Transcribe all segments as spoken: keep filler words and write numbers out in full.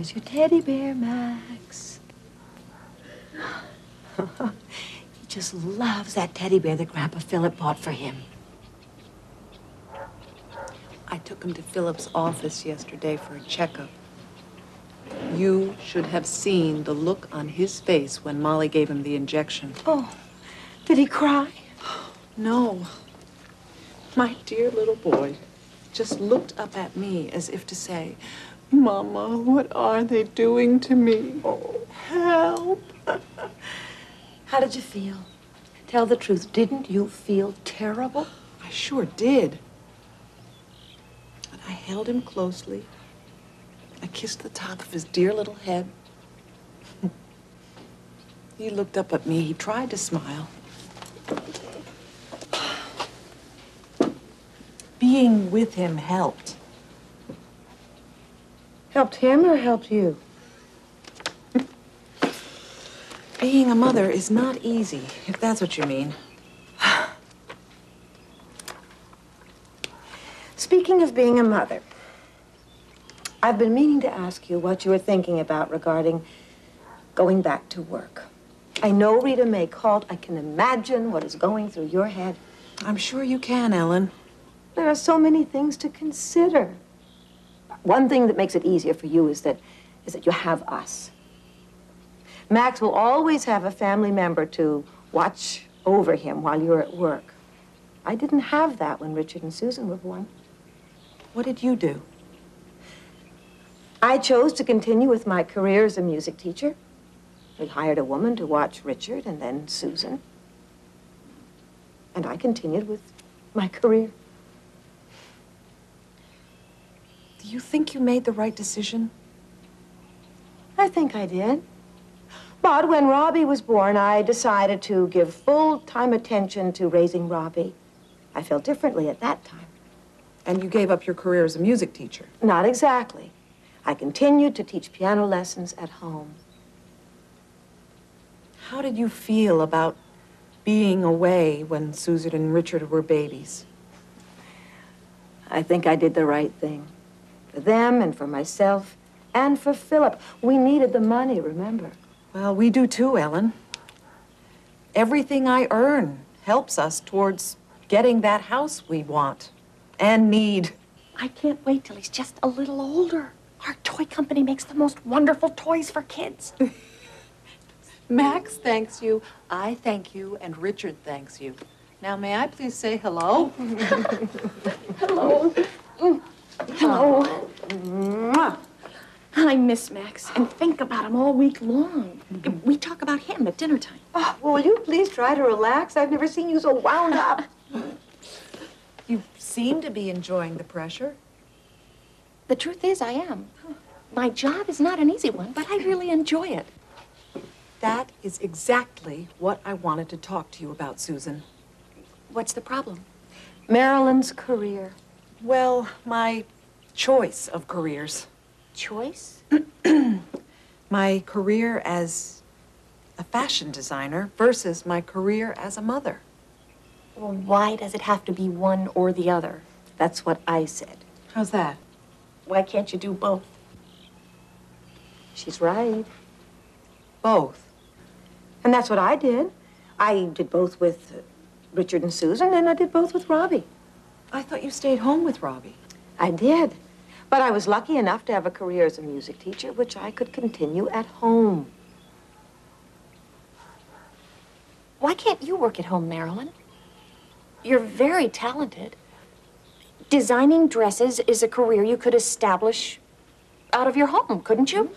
There's your teddy bear, Max. He just loves that teddy bear that Grandpa Philip bought for him. I took him to Philip's office yesterday for a checkup. You should have seen the look on his face when Molly gave him the injection. Oh, did he cry? No. My dear little boy just looked up at me as if to say, Mama, what are they doing to me? Oh, help. How did you feel? Tell the truth. Didn't you feel terrible? I sure did. But I held him closely. I kissed the top of his dear little head. He looked up at me. He tried to smile. Being with him helped. Helped him or helped you? Being a mother is not easy, if that's what you mean. Speaking of being a mother, I've been meaning to ask you what you were thinking about regarding going back to work. I know Rita May called. I can imagine what is going through your head. I'm sure you can, Ellen. There are so many things to consider. One thing that makes it easier for you is that, is that you have us. Max will always have a family member to watch over him while you're at work. I didn't have that when Richard and Susan were born. What did you do? I chose to continue with my career as a music teacher. We hired a woman to watch Richard and then Susan. And I continued with my career. Do you think you made the right decision? I think I did. But when Robbie was born, I decided to give full-time attention to raising Robbie. I felt differently at that time. And you gave up your career as a music teacher? Not exactly. I continued to teach piano lessons at home. How did you feel about being away when Susan and Richard were babies? I think I did the right thing. For them and for myself and for Philip. We needed the money, remember? Well, we do too, Ellen. Everything I earn helps us towards getting that house we want and need. I can't wait till he's just a little older. Our toy company makes the most wonderful toys for kids. Max thanks you, I thank you, and Richard thanks you. Now, may I please say hello? Hello. Hello. Mwah. I miss Max and think about him all week long. We talk about him at dinner time. Oh, well, will you please try to relax? I've never seen you so wound up. You seem to be enjoying the pressure. The truth is, I am. My job is not an easy one, but I really enjoy it. That is exactly what I wanted to talk to you about, Susan. What's the problem? Marilyn's career. Well, my choice of careers. Choice? My career as a fashion designer versus my career as a mother. Well, why does it have to be one or the other? That's what I said. How's that? Why can't you do both? She's right. Both. And that's what I did. I did both with uh, Richard and Susan, and I did both with Robbie. I thought you stayed home with Robbie. I did. But I was lucky enough to have a career as a music teacher, which I could continue at home. Why can't you work at home, Marilyn? You're very talented. Designing dresses is a career you could establish out of your home, couldn't you?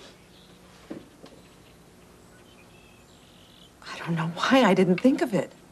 I don't know why I didn't think of it.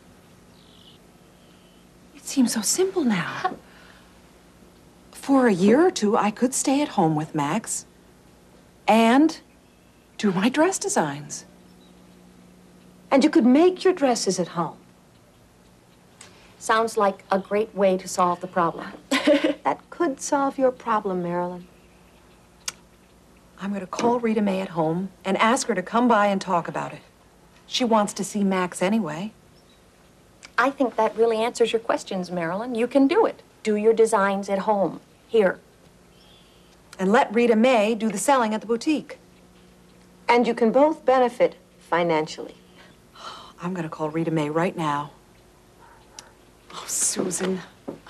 It seems so simple now. For a year or two, I could stay at home with Max and do my dress designs. And you could make your dresses at home. Sounds like a great way to solve the problem. That could solve your problem, Marilyn. I'm going to call Rita May at home and ask her to come by and talk about it. She wants to see Max anyway. I think that really answers your questions, Marilyn. You can do it. Do your designs at home. Here. And let Rita May do the selling at the boutique. And you can both benefit financially. I'm gonna call Rita May right now. Oh, Susan.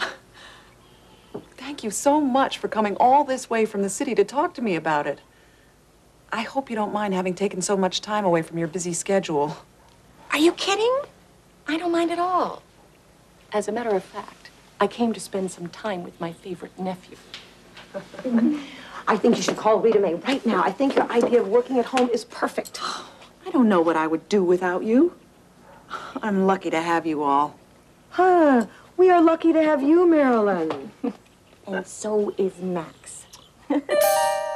Thank you so much for coming all this way from the city to talk to me about it. I hope you don't mind having taken so much time away from your busy schedule. Are you kidding? I don't mind at all. As a matter of fact, I came to spend some time with my favorite nephew. I think you should call Rita May right now. I think your idea of working at home is perfect. I don't know what I would do without you. I'm lucky to have you all. Huh. We are lucky to have you, Marilyn. And so is Max.